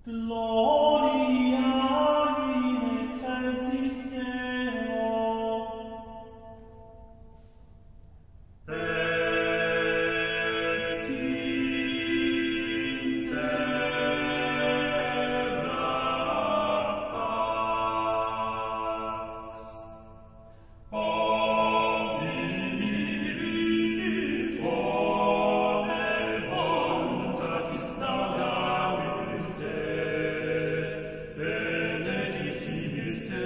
Gloria in excelsis Deo. Et in terra pax. Omni uniforme voluntatis laudamus Dei, benedissimis Te,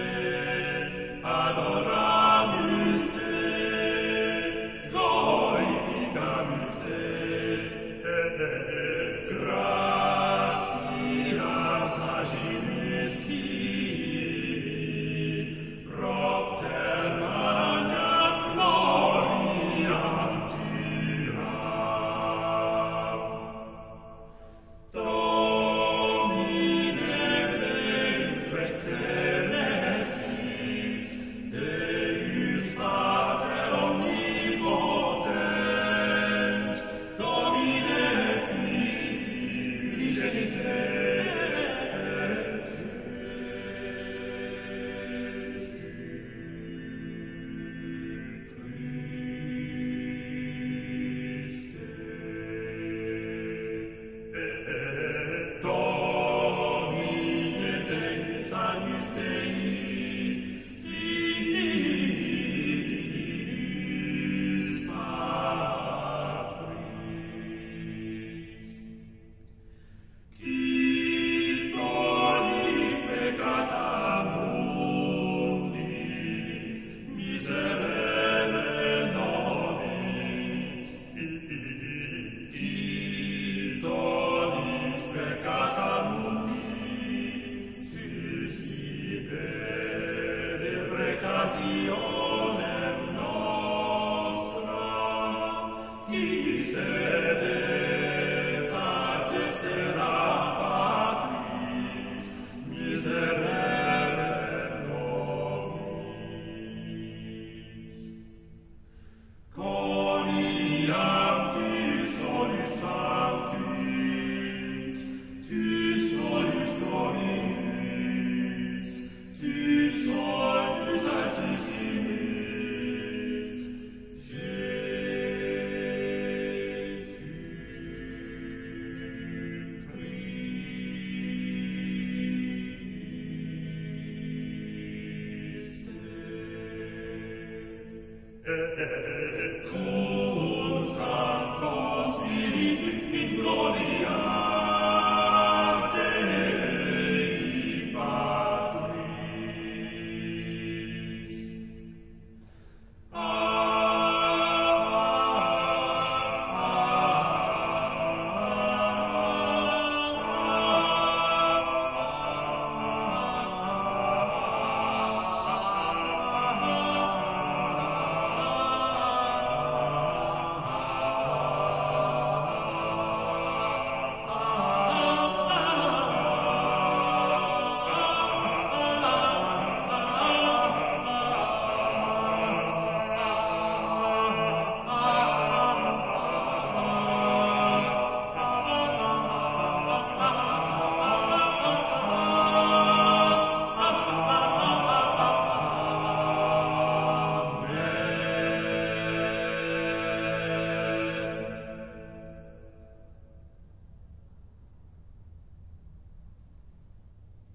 adoramus Te, glorificamus Te, et gratias agimus Kyrie, propter magnam gloriam Tuam. Domine Deus ex celestis, Deus Pater omnipotens, Domine Filii unigenite, Domine Deus agnus Dei, Filiis Patris, qui tollis peccata mundi, miserere nobis, qui tollis peccata mundi, suscipe deprecationem nostram, qui sede fat destera Patris, miserere nobis. Coniam tu solus sanctus, tu solus Dominus, tu solus altissimus, Jésus Christe. Et cum Sancto Spiritu in gloria